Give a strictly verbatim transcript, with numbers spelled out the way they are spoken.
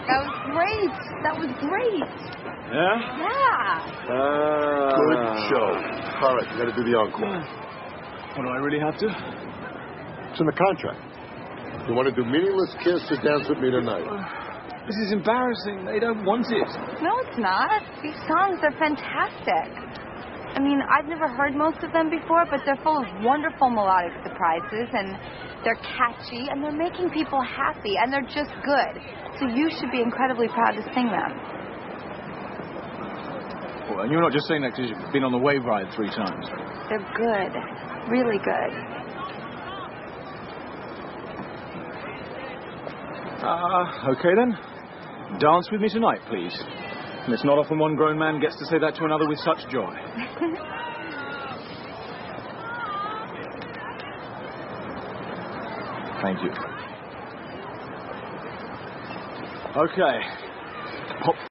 That was great. That was great. Yeah? Yeah. Uh, Good show. All right, you got to do the encore. What, do I really have to? It's in the contract. You want to do Meaningless Kiss or Dance With Me Tonight? This is embarrassing. They don't want it. No, it's not. These songs are fantastic. I mean, I've never heard most of them before, but they're full of wonderful melodic surprises, and they're catchy, and they're making people happy, and they're just good. So you should be incredibly proud to sing them. Well, and you're not just saying that because you've been on the wave ride three times. They're good. Really good. Uh, okay then. Dance with me tonight, please. And it's not often one grown man gets to say that to another with such joy. Thank you. Okay. Pop